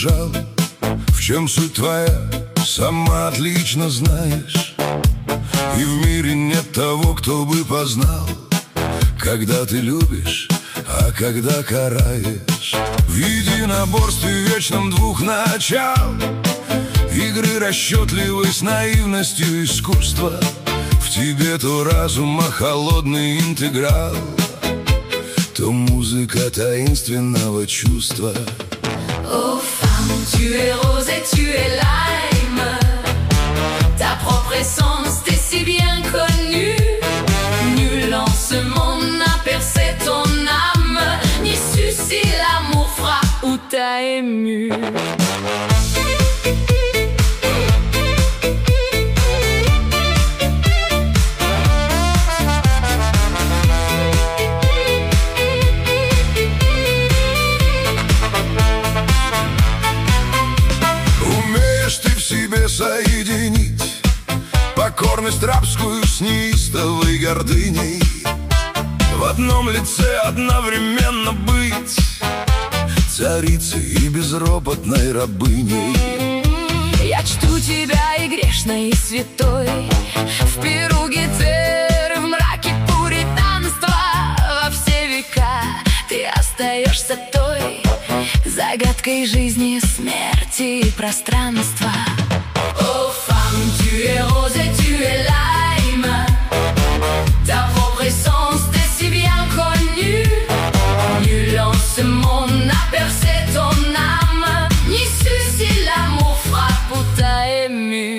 кинжал. В чем суть твоя, сама отлично знаешь. И в мире нет того, кто бы познал, когда ты любишь, а когда караешь. В единоборстве вечном двух начал, игры расчетливой с наивностью искусства. В тебе то разум, а холодный интеграл, то музыка таинственного чувства. Oh femme, tu es rose et tu es lime. Ta propre essence t'est si bien connue. Nul en ce monde n'a percé ton âme, ni su si l'amour frappe ou t'a ému. Соединить покорность рабскую с неистовой гордыней, в одном лице одновременно быть царицей и безропотной рабыней. Я чту тебя и грешной, и святой, в пиру гетеры, в мраке пуританства. Во все века ты остаешься той загадкой жизни, смерти и пространства. Oh femme, tu es rose et tu es lime. Ta propre essence t'est si bien connue. Nul en ce monde n'a percé ton âme, ni su si l'amour frappe ou t'a ému.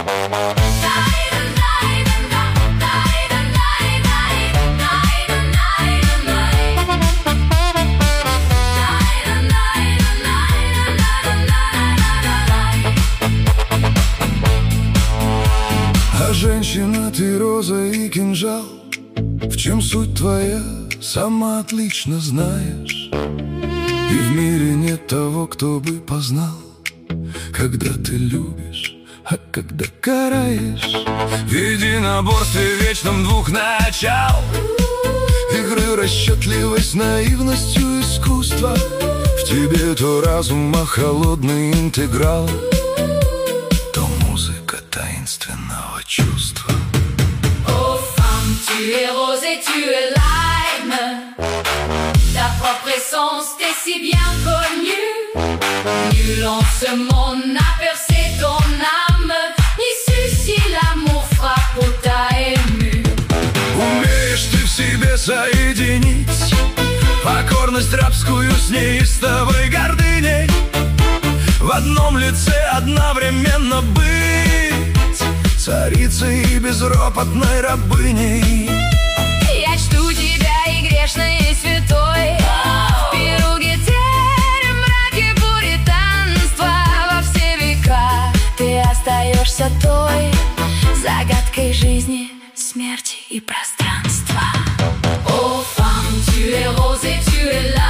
Женщина, ты роза и кинжал. В чем суть твоя, сама отлично знаешь. И в мире нет того, кто бы познал, когда ты любишь, а когда караешь. В единоборстве вечном двух начал, игры расчетливой с наивностью искусства. В тебе то разум, а холодный интеграл, то музыка таинственного чувства. Oh femme, tu es rose et tu es lime. Ta propre essence t'est si bien connue. Nul en ce monde n'a percé ton âme, ni su si l'amour frappe ou t'a ému. Умеешь ты в себе соединить покорность рабскую с неистовой гордыней, в одном лице одновременно быть царицей и безропотной рабыней. Я чту тебя и грешной, и святой, в пиру гетеры, мраке пуританства. Во все века ты остаешься той загадкой жизни, смерти и пространства. Oh femme, tu es rose et tu es là.